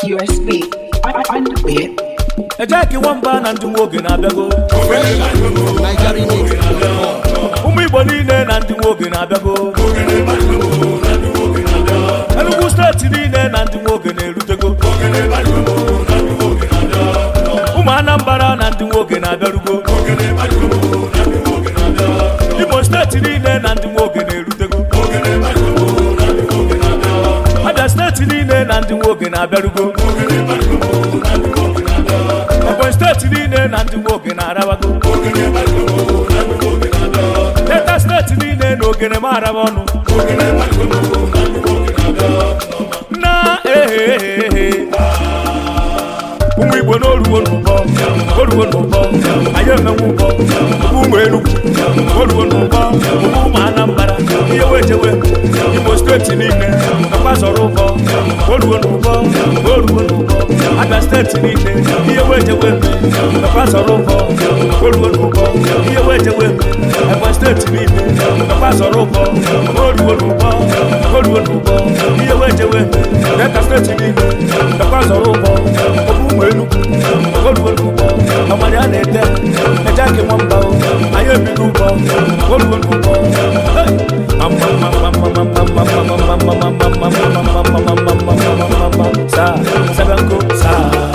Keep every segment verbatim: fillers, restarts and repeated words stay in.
U S B on the beat. Ejaki Wamba na ndị nwoke na-abịago. Ụmụ Igbo niile na ndị nwoke na-abịago. Enugu steeti niile na ndị nwoke na-erutego. Ụmụ Anambra na ndị nwoke na-abịarugo. Imo steeti niile na ndị nwoke na-erutego. Abia steeti niile na ndị nwoke na-abịarugo. Ebonyi steeti niile na ndị nwoke na-arabago. Delta steeti niile na ogene ma araba ọnụ. Na ehehehe ụmụ Igbo n'oruwo n'ụbọ, oruwo n'ụbọ, anyị emenwe ụbọ. Ụmụ Enugu oruwo n'ụbọ, ụmụ Anambra ihe wejewe. Imo steeti niile nakwa zọrọ ụbọ, oruwo n'ụbọ, oruwo n'ụbọ. Abia steeti niile ihe wejewe nakwa zọrọ ụbọ, oruwo n'ụbọ, ihe wejewe. Ebonyi steeti niile nakwa zọrọ ụbọ, oruwo n'ụbọ, oruwo n'ụbọ, ihe wejewe. Delta steeti niile nakwa zọrọ ụbọ, ụmụ Enugu oruwo n'ụbọ. Ọmọdé a na-ete Ejaki Wamba anyị ebido ụbọ, oruwo n'ụbọ. Sa sabanko sa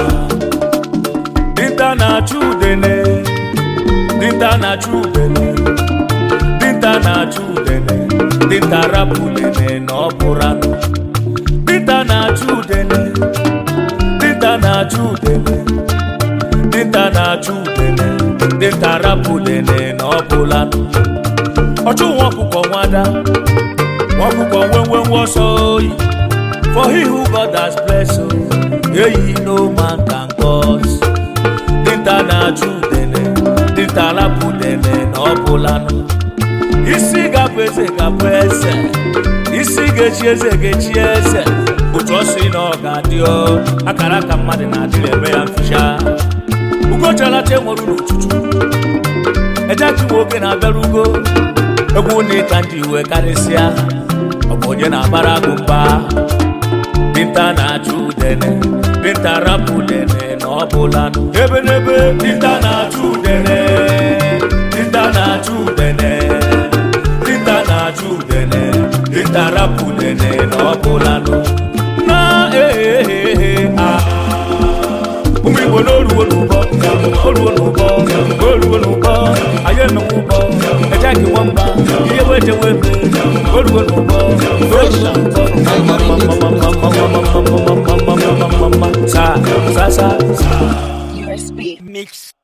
dinta na chudene, dinta na chudene, dinta na chudene, dinta rapudene no purano. Dinta na chudene, dinta na chudene, dinta na chudene, dinta rapudene no purano. Oju won kuko wada, won kuko wen wen wo so yi. For he who God has blessed, oh, yeah, he no man can cause. Dinta na chudene, dinta rapudene no purano. Isi gapese gapese, isi gechieze gechieze. Uchosi no gadio, akara ka mmadụ na-adịrị eme ya mfisha. Ugochara te nwere n'uchuchu, Ejaki nwoke na-abịarugo. Egwu na ịka ndị iwe karịsịa, ọ bụ onye na-agbara agụ mba. Dinta na chudene, dinta rapudene na ọbụla. Ebe n'ebe dinta na chudene, dinta na chudene, dinta na chudene, dinta rapudene na ọbụla. Na ehehehe ah ụmụ Igbo n'oruwo n'ụbọ, oruwo n'ụbọ, oruwo n'ụbọ, anyị emenwe ụbọ. Ejaki Wamba ihe wejewe oruwo n'ụbọ, oruwo n'ụbọ. Sa sa sa U S B mix.